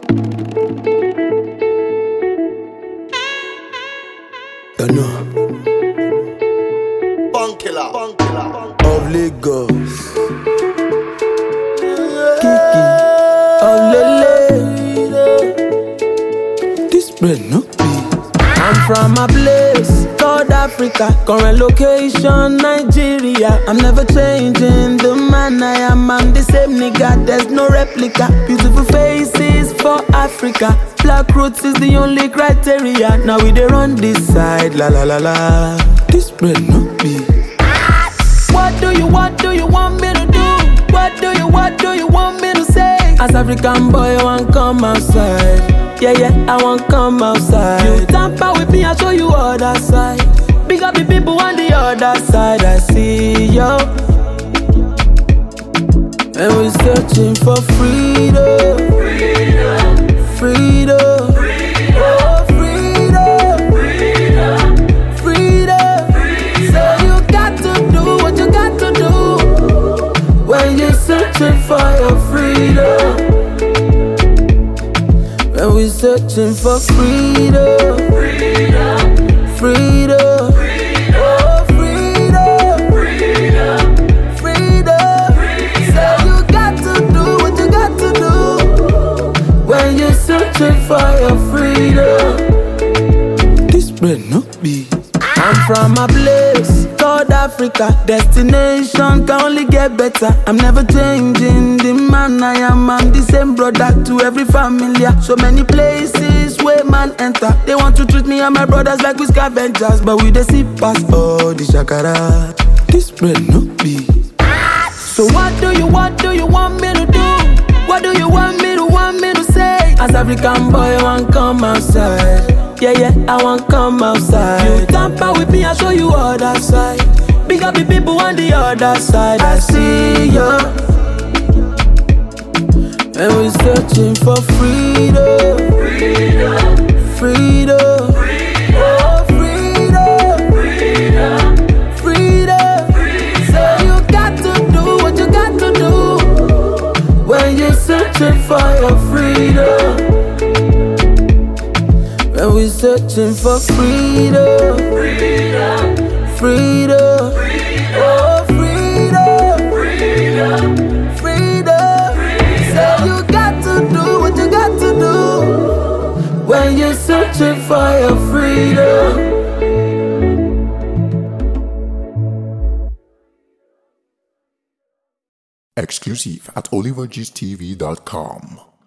Don't know. Bunkilla Of Lagos. Kiki of Lele. This bread no be. I'm from a place called Africa. Current location Nigeria. I'm never changing the man I am. I'm the same nigga, there's no replica. Beautiful faces for Africa. Black roots is the only criteria. Now we dey run this side, la la la la. This bread no be. What do you want me to do? What do you want me to say? As African boy, I want come outside. Yeah, I want come outside. You tamper with me, I show you other side. Big up the people on the other side, I see yo. And we searching for freedom. Freedom. Oh, freedom. So you got to do what you got to do when you're searching for your freedom. When we searching for freedom. Freedom. Oh, freedom. So you got to do what you got to do when you're searching for your freedom. This bread no be. I'm from a place called Africa. Destination can only get better. I'm never changing the man I am. I'm the same brother to every family. So many places where man enter. They want to treat me and my brothers like we scavengers, but we dey see past all the shakara. This bread no be. So what do you want me to do? What do you want me to say? As African boy, I want come outside. Yeah, I want come outside. You tamper with me, I show you other side. Big up the people on the other side, I see ya. And we searching for freedom. Freedom. Oh, freedom. So you got to do what you got to do when you're searching for your freedom. When we searching for freedom. Freedom. Oh, freedom. So you got to do what you got to do when you're searching for your freedom. Exclusive at olivergstv.com.